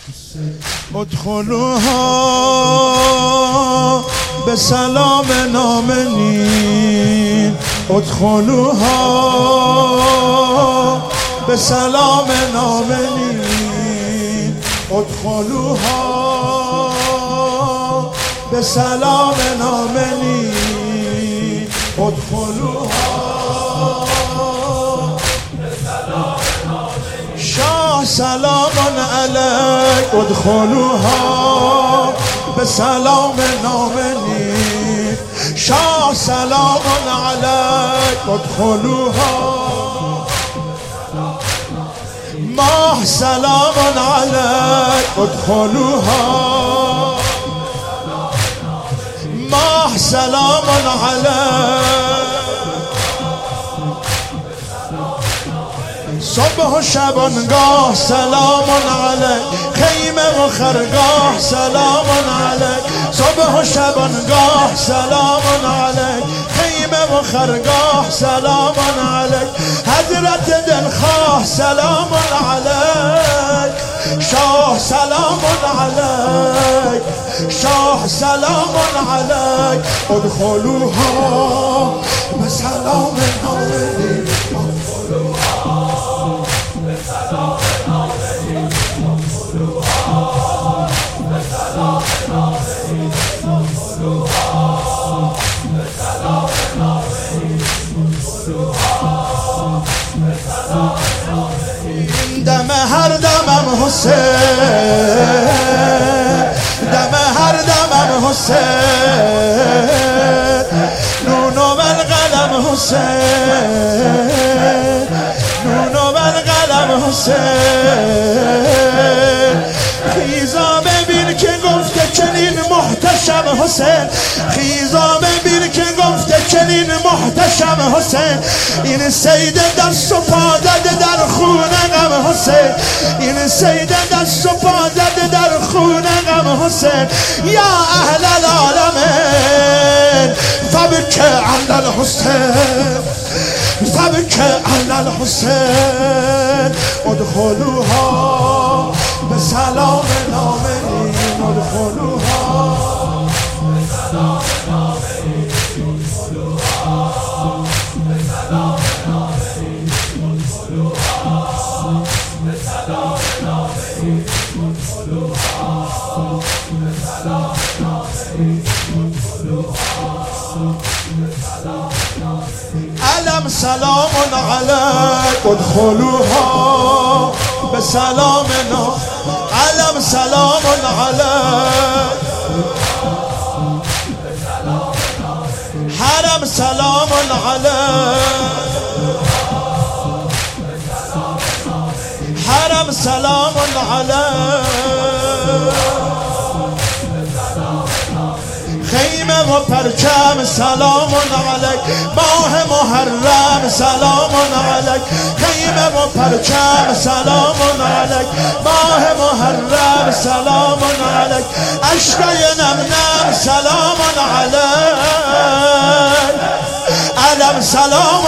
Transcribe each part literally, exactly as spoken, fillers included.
ادخلوها به سلام نامنین، ادخلوها به سلام نامنین، ادخلوها به سلام نامنین، ادخلوها به سلام نامنین. شاه سلام علیک، ادخلوها به سلام نامنین. شاه سلام علیک، ادخلوها. ماه سلام علیک، ادخلوها. ماه سلام علیک. صبح و شبانگاه سلام علیک، خیمه و خرگاه سلام علیک. صبح و شبانگاه سلام علیک، خیمه و خرگاه سلام علیک. حضرت دلخواه سلام علیک. شاه سلام علیک، شاه سلام علیک. ادخلوها به سلام نامنین، ادخلوها به سلام نامنین، ادخلوها به سلام نامنین، ادخلوها به سلام نامنین، ادخلوها به سلام نامنین. دم هر دمم حسین، دم هر دمم حسین. نون و القلم حسین، نون و القلم حسین. خیزا ببین که گفته چنین محتشم حسین، خیزا ببین که گفته چنین محتشم حسین. این سید دست و پا زده در خون غم حسین، این سید دست و پا زده در خون غم حسین. یا اهل العالمین فبک علی الحسین، فبک علی الحسین. ادخلوها به سلام نامنین، ادخلوها به سلام نامنین، ادخلوها به سلام نامنین، ادخلوها به سلام نامنین، ادخلوها به سلام نامنین، ادخلوها به سلام نامنین. علم سلام علیک، ادخلوها به سلام نامنین. علم سلام علیک، حرم سلام علیک، حرم سلام علیک. خیمه و پرچم سلام علیک، ماه محرم سلام علیک. خیمه و پرچم سلام علیک، ماه محرم سلام علیک. اشکای نم نم سلام علیک، علم سلام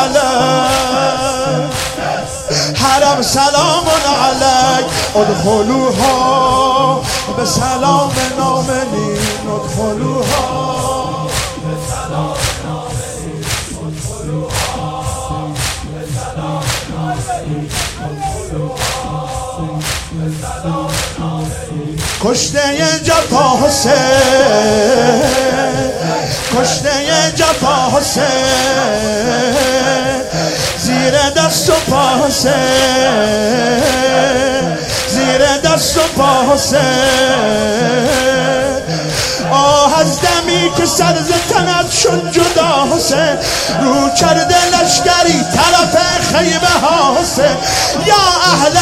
علیک، حرم سلام علیک. ادخلوها به سلام نامنین، ادخلوها به سلام نامنین، ادخلوها به سلام نامنین، ادخلوها به سلام نامنین. کشته جفا حسین، کشته جفا حسین. زیر دست و پا حسین، زیر دست و پا حسین. آه از دمی که سر ز تنت شد جدا حسین، رو کرده لشکری طرف خیمه ها حسین. یا اهل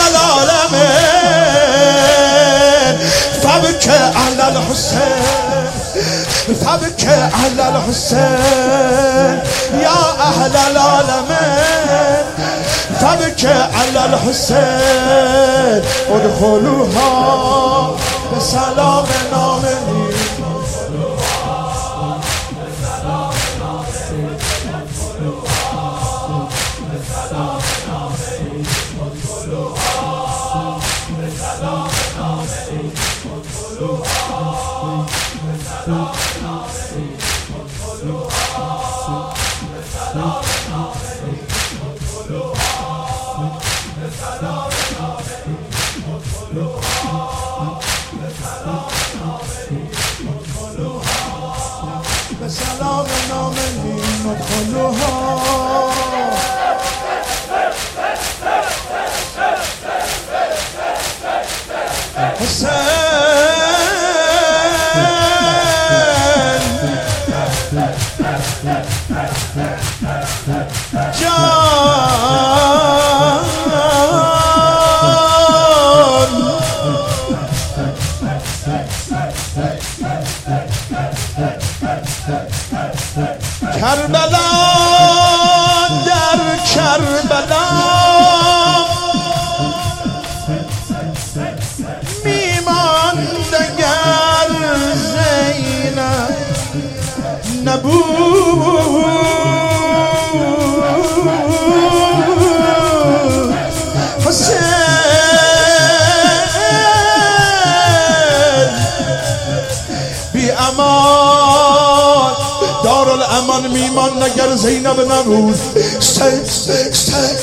العالمین فبک علی الحسین، فبک علی الحسین. یا اهل العالمین فبک علی الحسین. ادخلوها به سلام نامنین، ادخلوها به سلام نامنین، ادخلوها به سلام نامنین، ادخلوها به سلام نامنین. به سلام نام مدخلها حسین کربلا در کربلا میماند اگر زینب نبود حسین بی امان دارالامان میمان اگر زینب نبود